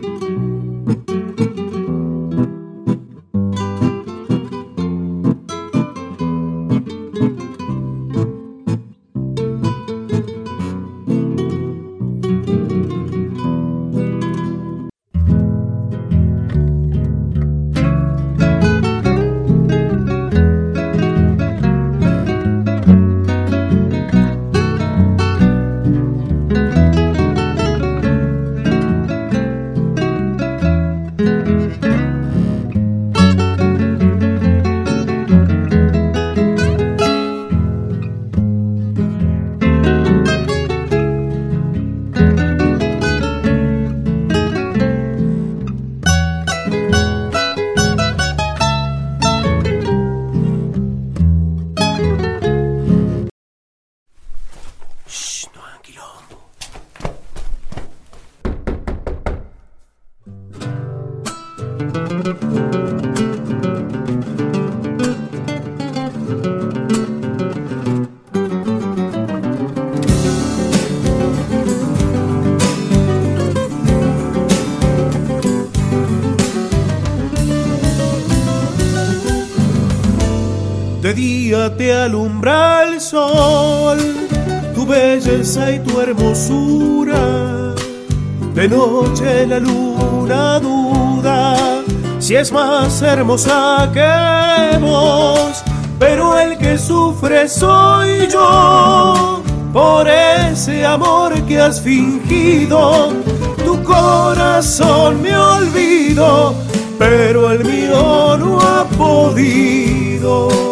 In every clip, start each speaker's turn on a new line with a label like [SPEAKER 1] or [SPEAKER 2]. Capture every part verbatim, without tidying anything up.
[SPEAKER 1] De día te alumbra el sol, tu belleza y tu hermosura. De noche la luna duda si es más hermosa que vos, pero el que sufre soy yo por ese amor que has fingido. Tu corazón me olvidó, pero el mío no ha podido.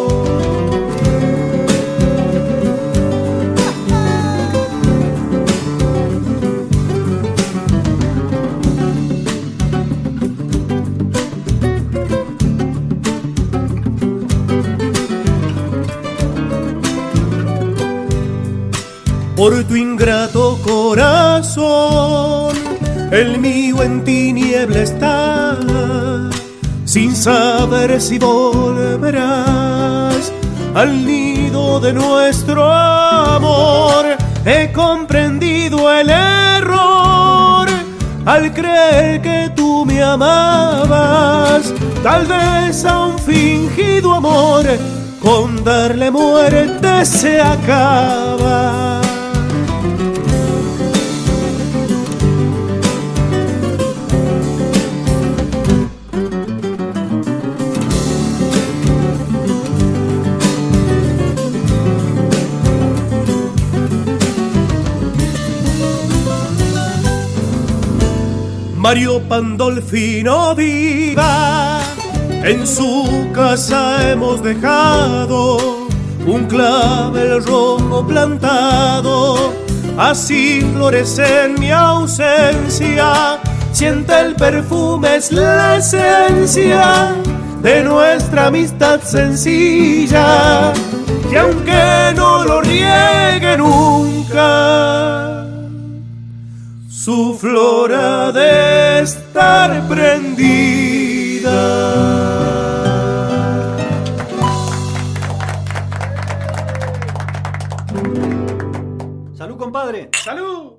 [SPEAKER 1] Por tu ingrato corazón, el mío en tiniebla está, sin saber si volverás al nido de nuestro amor. He comprendido el error al creer que tú me amabas, tal vez a un fingido amor con darle muerte se acaba. Mario Pandolfino viva, en su casa hemos dejado un clavel rojo plantado, así florece en mi ausencia. Siente el perfume, es la esencia de nuestra amistad sencilla, que aunque no lo riegue nunca, su flor ha de estar prendida.
[SPEAKER 2] ¡Salud, compadre!
[SPEAKER 1] ¡Salud!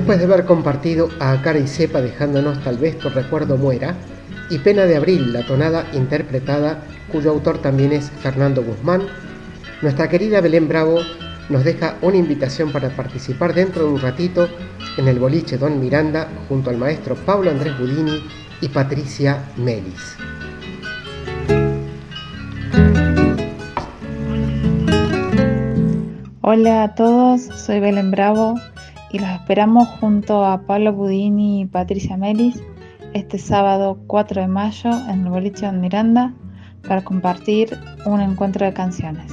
[SPEAKER 3] Después de haber compartido a cara y cepa dejándonos Tal vez tu recuerdo muera y Pena de abril, la tonada interpretada, cuyo autor también es Fernando Guzmán, nuestra querida Belén Bravo nos deja una invitación para participar dentro de un ratito en el boliche Don Miranda junto al maestro Pablo Andrés Budini y Patricia Melis.
[SPEAKER 4] Hola a todos, soy Belén Bravo y los esperamos junto a Pablo Budini y Patricia Melis este sábado cuatro de mayo en el boliche Don Miranda para compartir un encuentro de canciones.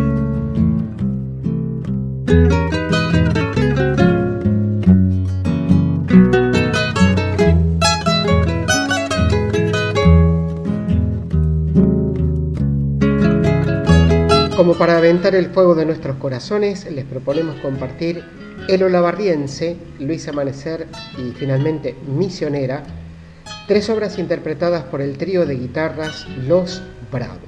[SPEAKER 3] Como para aventar el fuego de nuestros corazones, les proponemos compartir El Olavarriense, Luis Amanecer y finalmente Misionera, tres obras interpretadas por el trío de guitarras Los Bravo.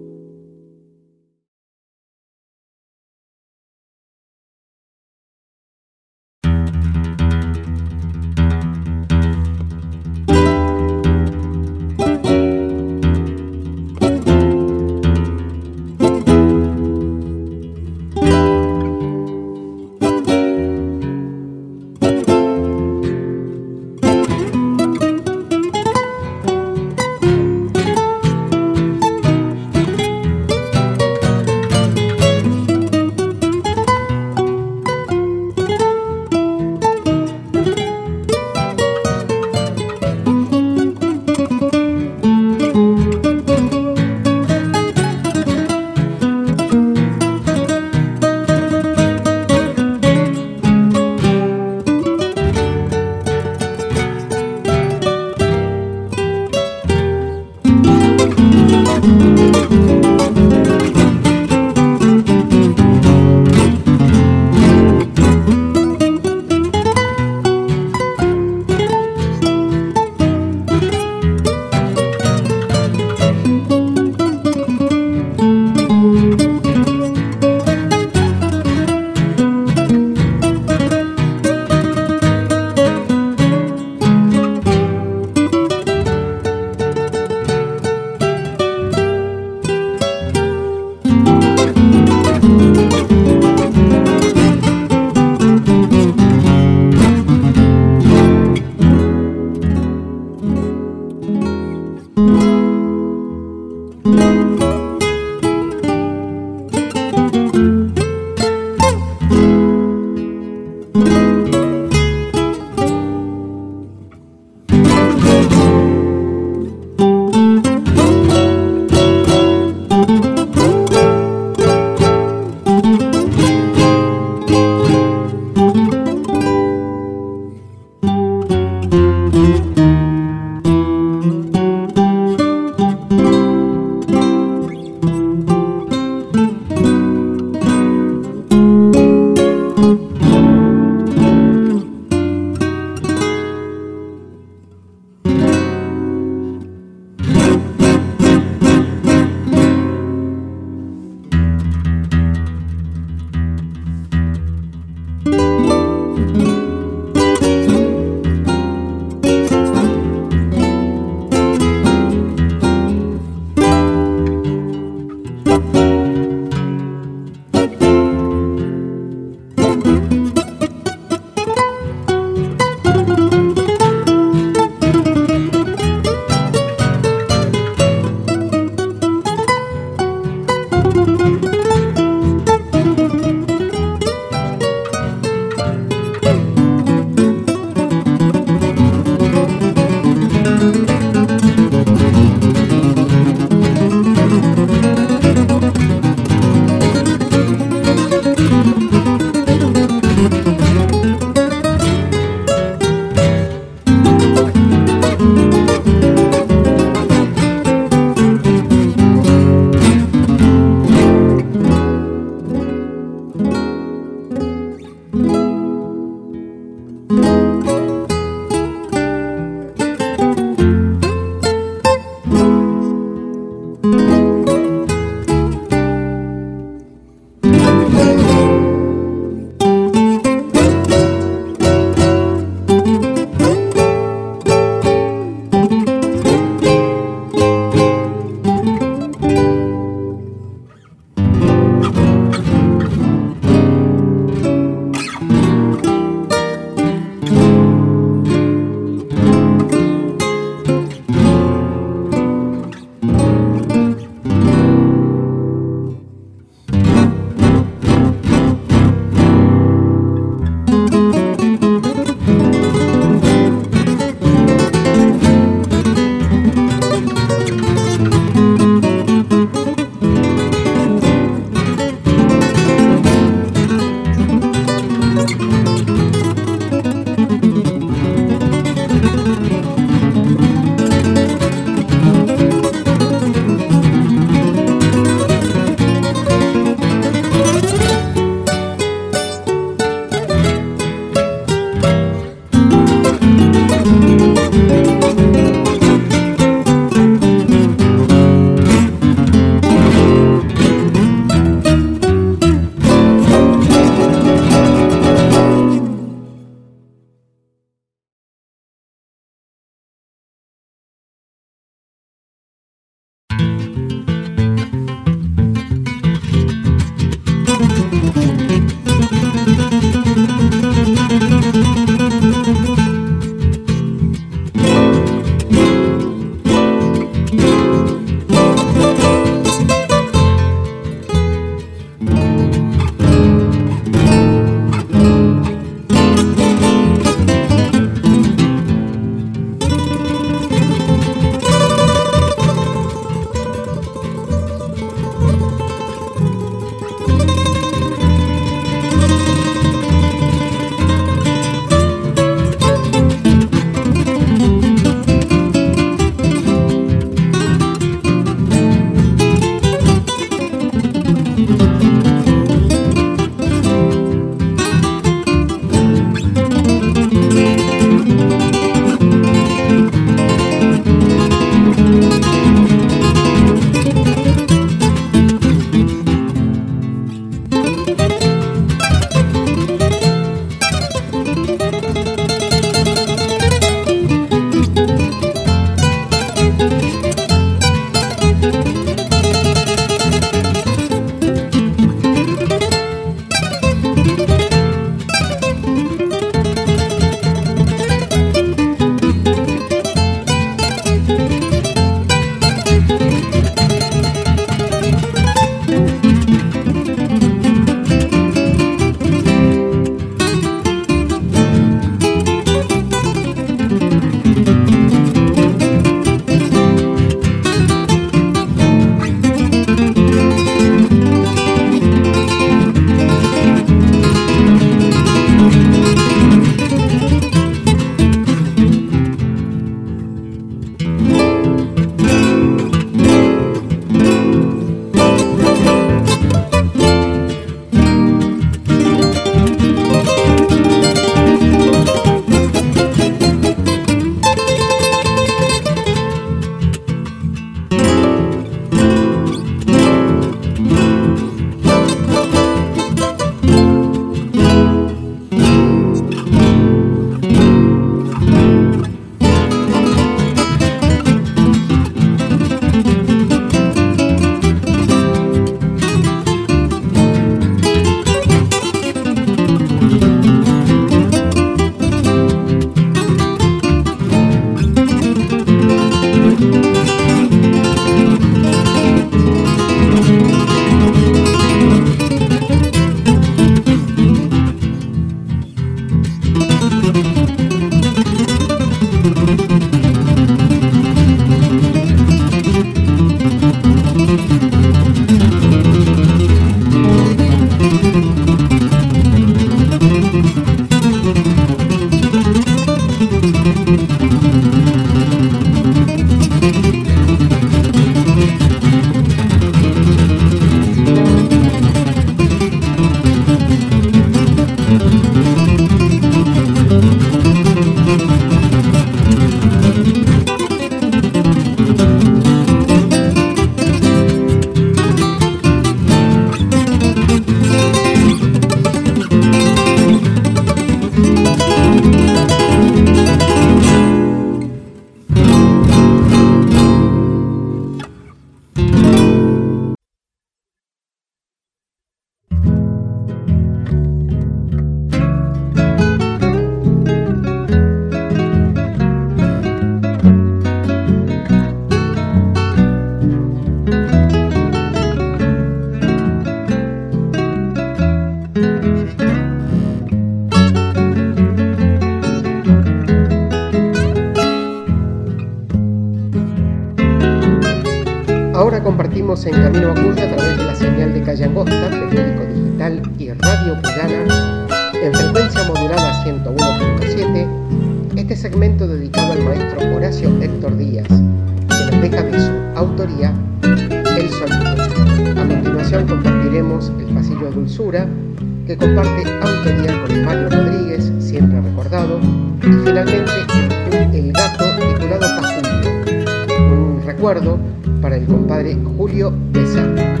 [SPEAKER 3] Seguimos en Camino a Cuyo a través de la señal de Calle Angosta, periódico digital y radio cuyana, en frecuencia modulada ciento uno punto siete, este segmento dedicado al maestro Horacio Héctor Díaz, que nos deja de su autoría El Sonido. A continuación compartiremos El Pasillo de Dulzura, que comparte autoría con Mario Rodríguez, siempre recordado, y finalmente El, el Gato, titulado Pajulio, un recuerdo para el compadre Julio Besar.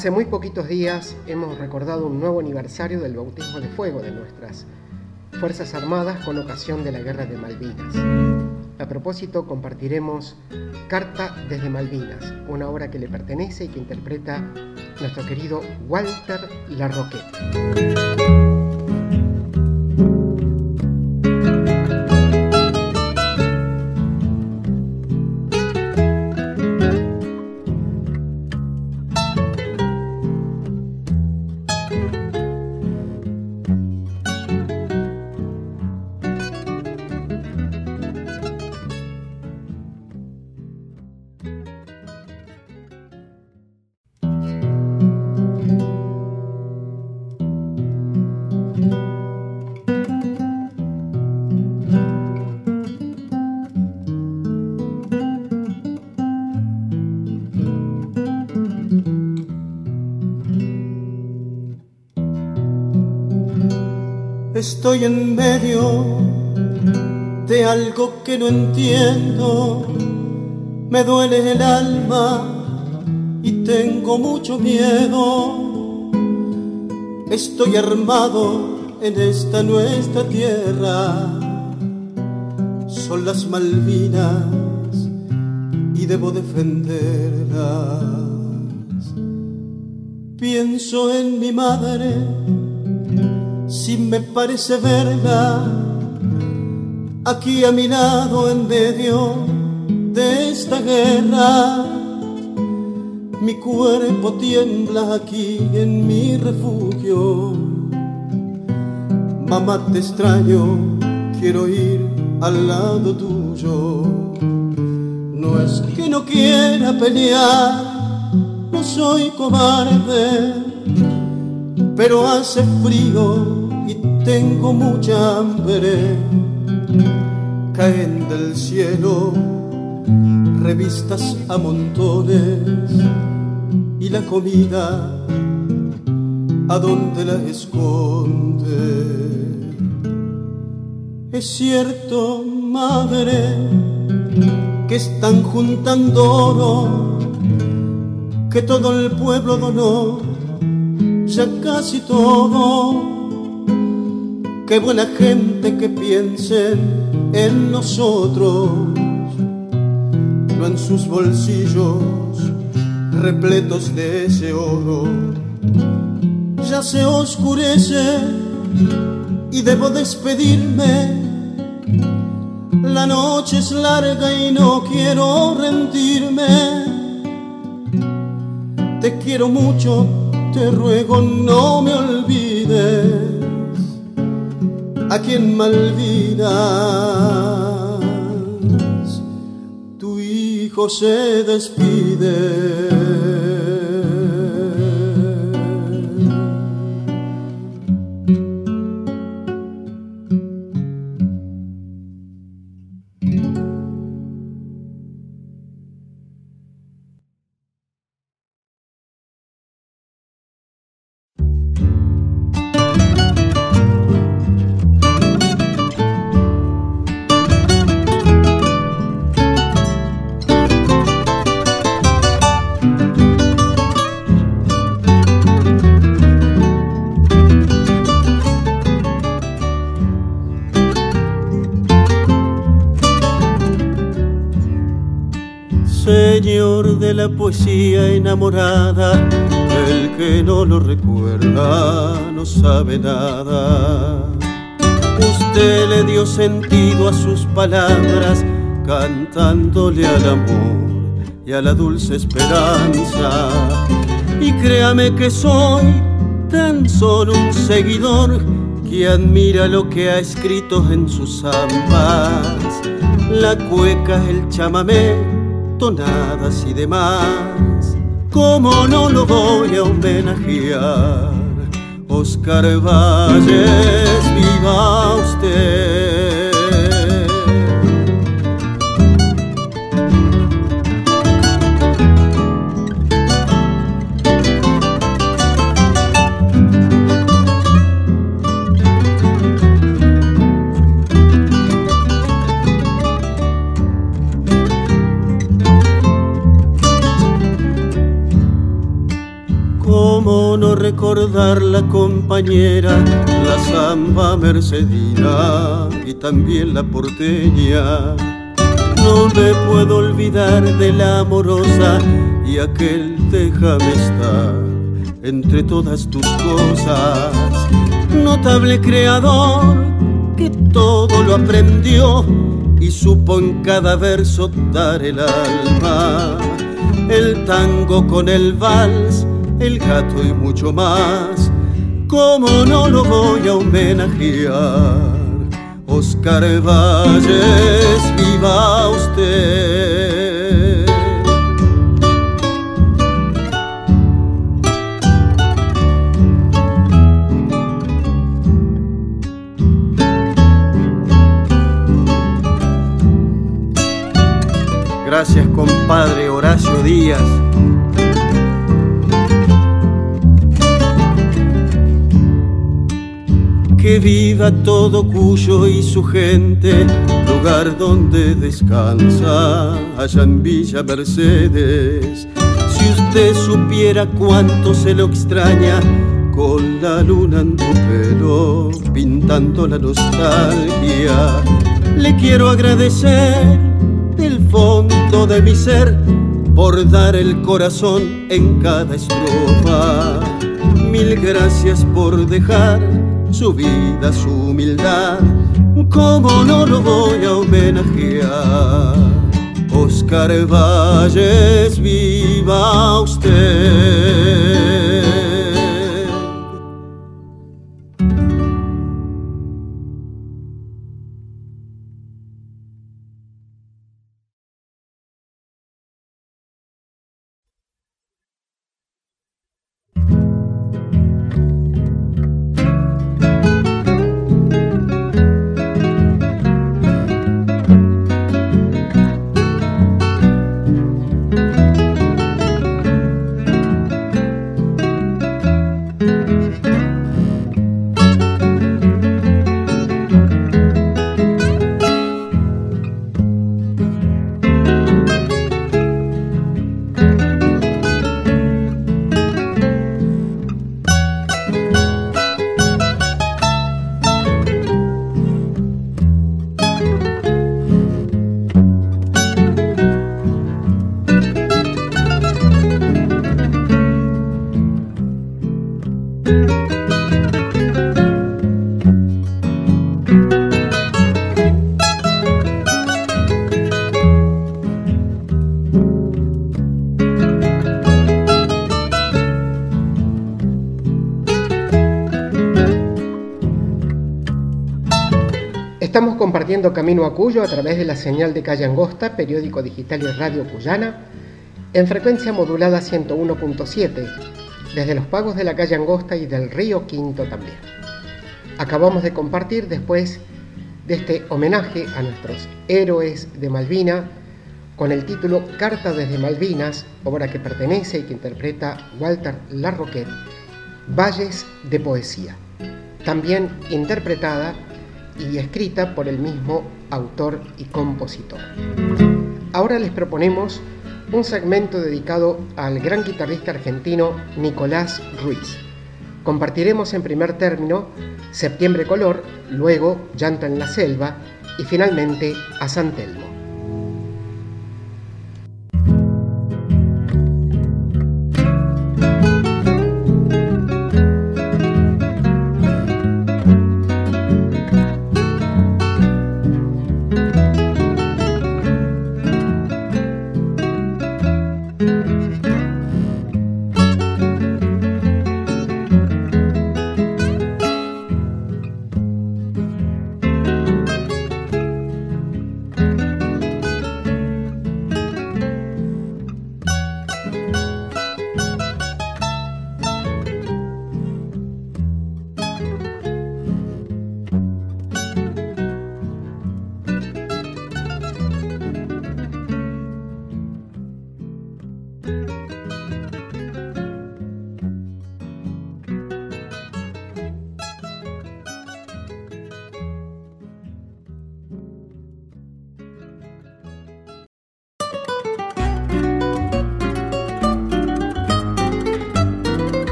[SPEAKER 3] Hace muy poquitos días hemos recordado un nuevo aniversario del bautismo de fuego de nuestras Fuerzas Armadas con ocasión de la Guerra de Malvinas. A propósito, compartiremos Carta desde Malvinas, una obra que le pertenece y que interpreta nuestro querido Walter Larroquette.
[SPEAKER 1] Estoy en medio de algo que no entiendo, me duele el alma y tengo mucho miedo. Estoy armado en esta nuestra tierra, son las Malvinas y debo defenderlas. Pienso en mi madre, si me parece verla aquí a mi lado en medio de esta guerra. Mi cuerpo tiembla aquí en mi refugio. Mamá, te extraño, quiero ir al lado tuyo. No es que no quiera pelear, no soy cobarde, pero hace frío y tengo mucha hambre. Caen del cielo revistas a montones y la comida, ¿a dónde la esconde? Es cierto, madre, que están juntando oro, que todo el pueblo donó ya casi todo. Qué buena gente que piensen en nosotros, no en sus bolsillos repletos de ese oro. Ya se oscurece y debo despedirme. La noche es larga y no quiero rendirme. Te quiero mucho, te ruego no me olvides. Aquí en Malvinas tu hijo se despide.
[SPEAKER 5] Señor de la poesía enamorada, el que no lo recuerda no sabe nada. Usted le dio sentido a sus palabras, cantándole al amor y a la dulce esperanza. Y créame que soy tan solo un seguidor que admira lo que ha escrito en sus zambas. La cueca, el chamamé, tonadas y demás. ¿Cómo no lo voy a homenajear? Oscar Valles, viva usted. ¿Cómo no recordar la compañera, la samba mercedina y también la porteña? No me puedo olvidar de la amorosa y aquel déjame estar entre todas tus cosas. Notable creador que todo lo aprendió y supo en cada verso dar el alma. El tango con el vals, el gato y mucho más. ¿Cómo no lo voy a homenajear? Oscar Valles, viva usted.
[SPEAKER 2] Gracias, compadre Horacio Díaz.
[SPEAKER 5] Que viva todo Cuyo y su gente, lugar donde descansa, allá en Villa Mercedes. Si usted supiera cuánto se lo extraña, con la luna en tu pelo, pintando la nostalgia. Le quiero agradecer del fondo de mi ser por dar el corazón en cada estrofa. Mil gracias por dejar su vida, su humildad. ¿Cómo no lo voy a homenajear? Oscar Valles, viva usted.
[SPEAKER 3] Estamos compartiendo Camino a Cuyo a través de la señal de Calle Angosta, periódico digital y radio cuyana, en frecuencia modulada ciento uno punto siete, desde los pagos de la Calle Angosta y del Río Quinto también. Acabamos de compartir, después de este homenaje a nuestros héroes de Malvina, con el título Carta desde Malvinas, obra que pertenece y que interpreta Walter Larroquette, Valles de Poesía, también interpretada y escrita por el mismo autor y compositor. Ahora les proponemos un segmento dedicado al gran guitarrista argentino Nicolás Ruiz. Compartiremos en primer término Septiembre Color, luego Llanto en la Selva y finalmente A San Telmo.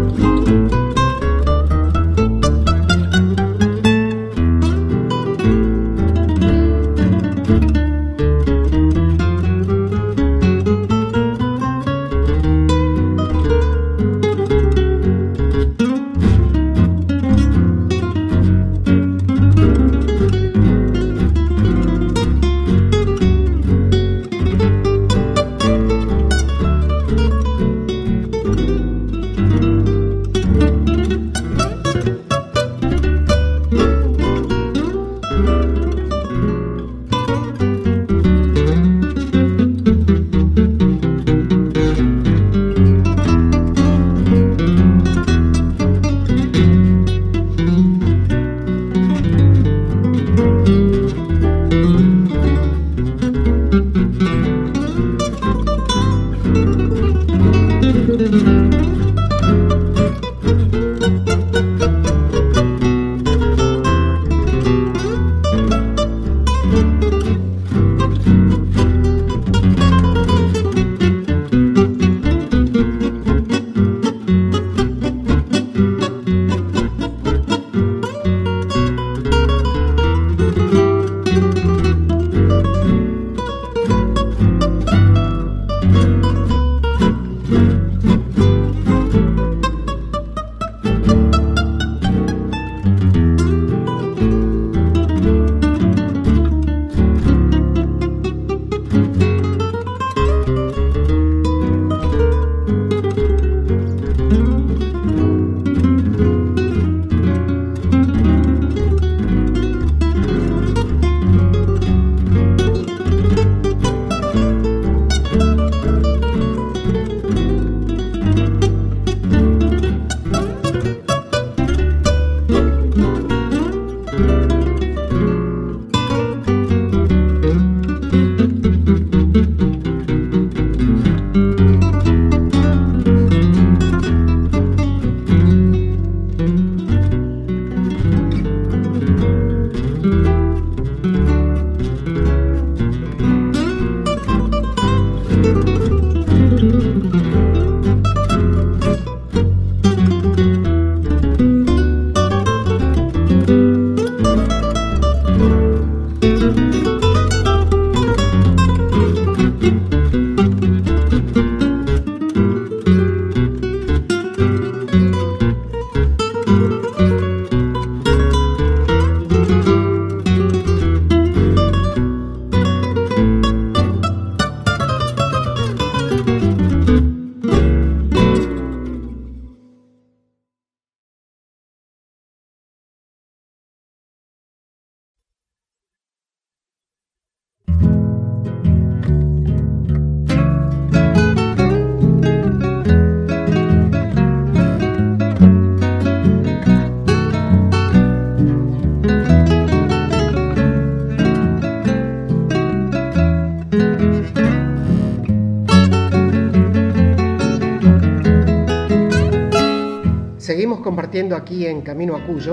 [SPEAKER 3] Seguimos compartiendo aquí en Camino a Cuyo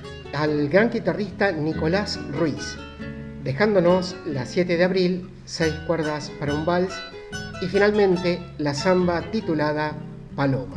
[SPEAKER 3] al gran guitarrista Nicolás Ruiz, dejándonos la siete de abril, seis cuerdas para un vals y finalmente la samba titulada Paloma.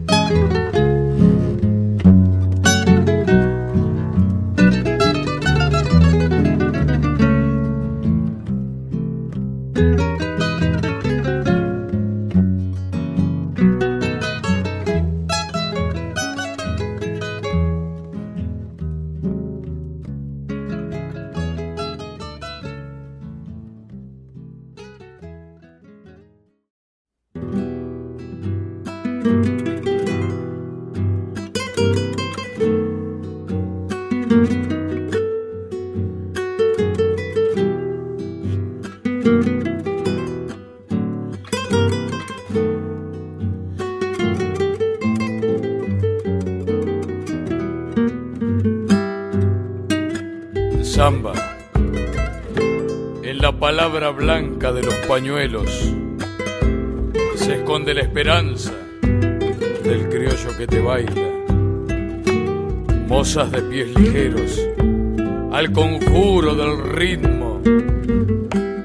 [SPEAKER 6] Samba, en la palabra blanca de los pañuelos se esconde la esperanza del criollo que te baila. Mozas de pies ligeros al conjuro del ritmo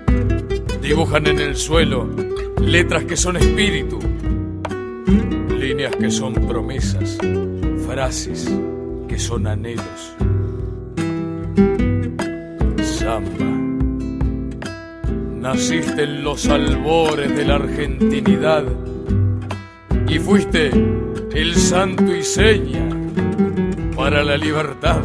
[SPEAKER 6] dibujan en el suelo letras que son espíritu, líneas que son promesas, frases que son anhelos. Samba, naciste en los albores de la argentinidad y fuiste el santo y seña para la libertad.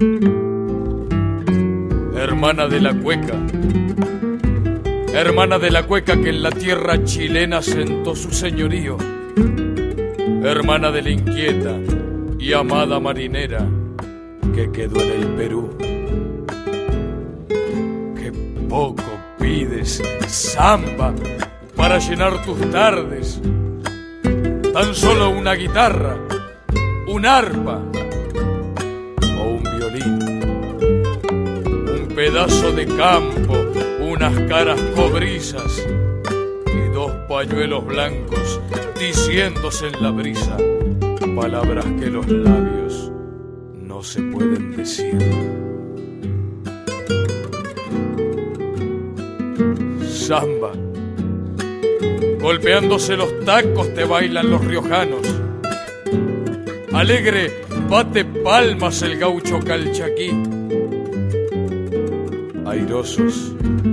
[SPEAKER 6] Hermana de la cueca, hermana de la cueca que en la tierra chilena sentó su señorío, hermana de la inquieta y amada marinera que quedó en el Perú. Qué poco pides, samba, para llenar tus tardes. Tan solo una guitarra, un arpa o un violín, un pedazo de campo, unas caras cobrizas y dos pañuelos blancos diciéndose en la brisa palabras que los labios no se pueden decir. Samba, golpeándose los tacos te bailan los riojanos. Alegre bate palmas el gaucho calchaquí. Airosos,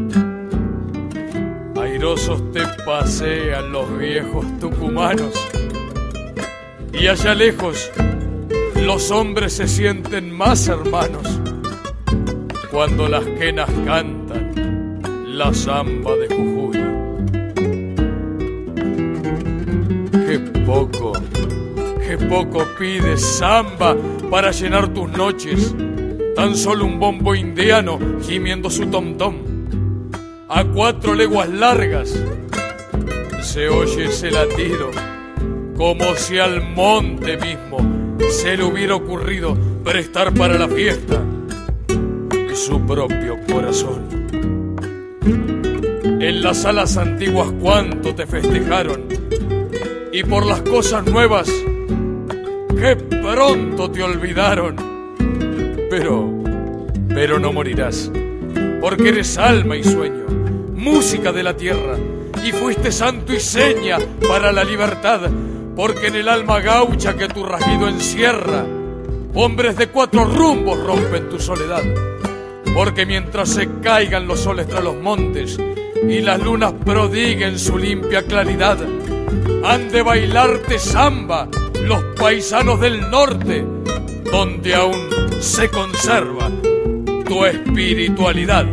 [SPEAKER 6] airosos te pasean los viejos tucumanos. Y allá lejos los hombres se sienten más hermanos cuando las quenas cantan la samba de Jujuy. Qué poco, qué poco pides, samba, para llenar tus noches. Tan solo un bombo indiano gimiendo su tom-tom. A cuatro leguas largas se oye ese latido, como si al monte mismo se le hubiera ocurrido prestar para la fiesta su propio corazón. En las salas antiguas cuánto te festejaron, y por las cosas nuevas que pronto te olvidaron. Pero, pero no morirás, porque eres alma y sueño, música de la tierra, y fuiste santo y seña para la libertad, porque en el alma gaucha que tu rasguido encierra, hombres de cuatro rumbos rompen tu soledad. Porque mientras se caigan los soles tras los montes y las lunas prodiguen su limpia claridad, han de bailarte samba los paisanos del norte, donde aún se conserva tu espiritualidad.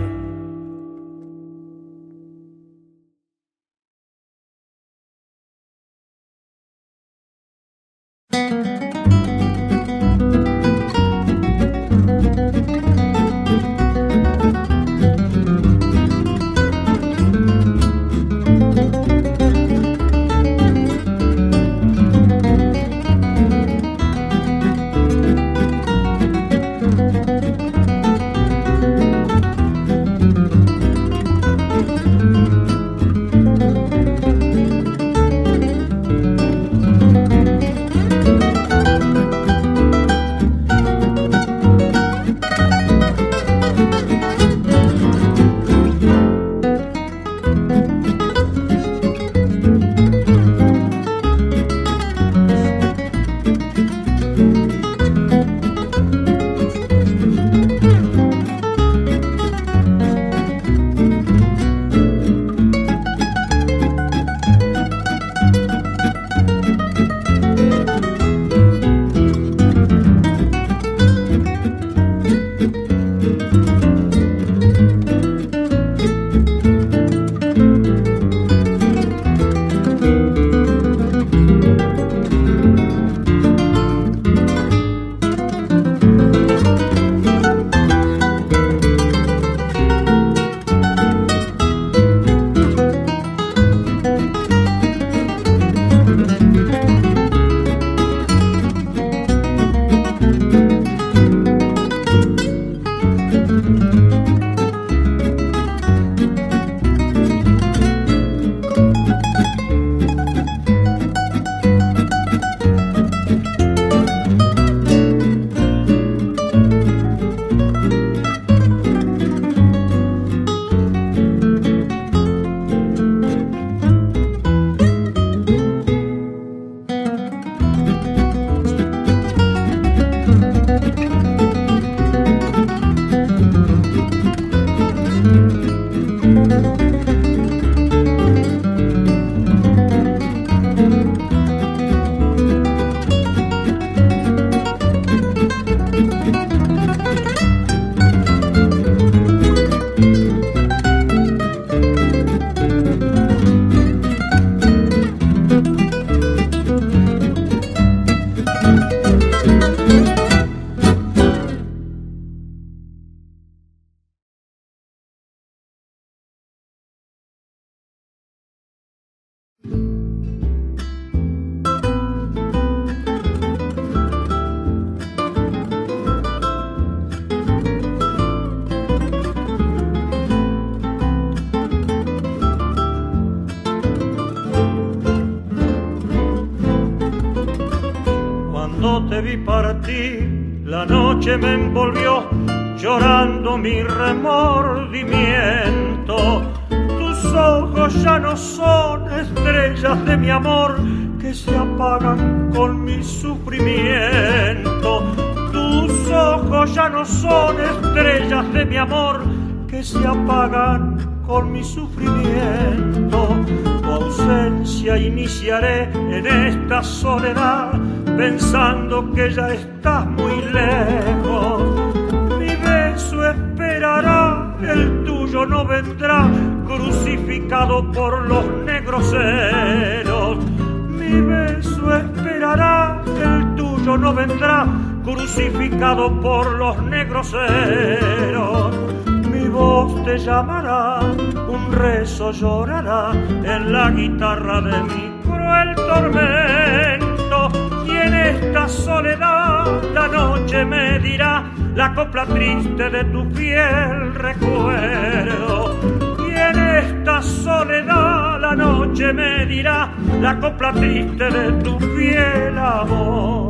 [SPEAKER 7] te vi partir, la noche me envolvió llorando mi remordimiento. Tus ojos ya no son estrellas de mi amor que se apagan con mi sufrimiento. Tus ojos ya no son estrellas de mi amor que se apagan con mi sufrimiento. Tu ausencia iniciaré en esta soledad, pensando que ya estás muy lejos. Mi beso esperará, el tuyo no vendrá, crucificado por los negros celos. Mi beso esperará, el tuyo no vendrá, crucificado por los negros celos. Mi voz te llamará, un rezo llorará en la guitarra de mi cruel tormento. Y en esta soledad la noche me dirá la copla triste de tu fiel recuerdo. Y en esta soledad la noche me dirá la copla triste de tu fiel amor.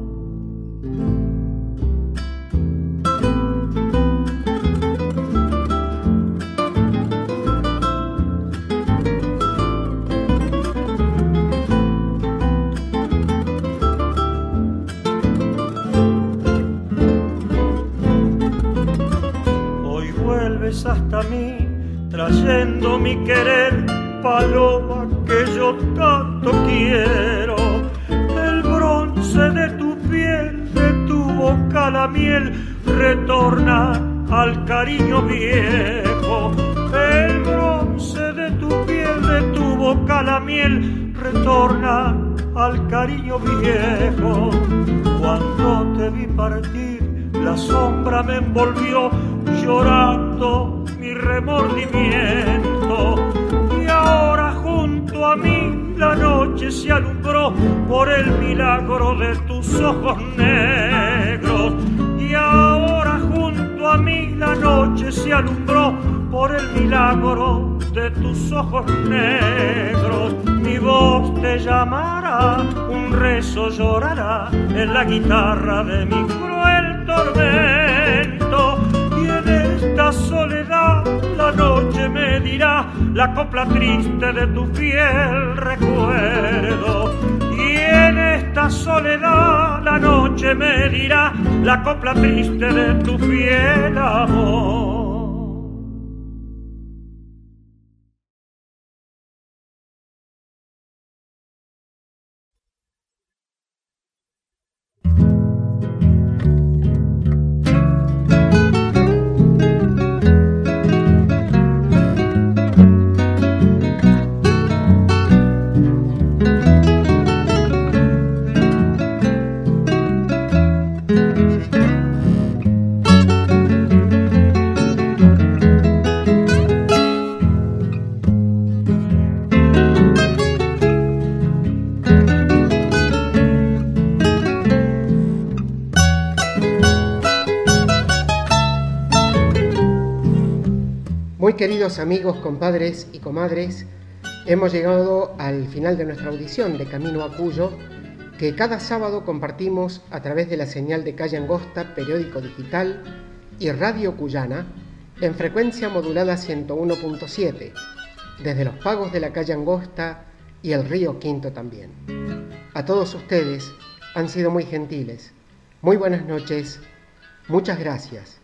[SPEAKER 7] Hasta mí, trayendo mi querer, paloma que yo tanto quiero. El bronce de tu piel, de tu boca la miel, retorna al cariño viejo. El bronce de tu piel, de tu boca la miel, retorna al cariño viejo. Cuando te vi partir, la sombra me envolvió, llorando mi remordimiento. Y ahora junto a mí la noche se alumbró por el milagro de tus ojos negros. Y ahora junto a mí la noche se alumbró por el milagro de tus ojos negros. Mi voz te llamará, un rezo llorará en la guitarra de mi cruel tormento. Y en esta soledad la noche me dirá la copla triste de tu fiel recuerdo. Y en esta soledad la noche me dirá la copla triste de tu fiel amor.
[SPEAKER 3] Muy queridos amigos, compadres y comadres, hemos llegado al final de nuestra audición de Camino a Cuyo, que cada sábado compartimos a través de la señal de Calle Angosta, periódico digital y Radio Cuyana, en frecuencia modulada ciento uno punto siete, desde los pagos de la Calle Angosta y el río Quinto también. A todos ustedes han sido muy gentiles. Muy buenas noches, muchas gracias.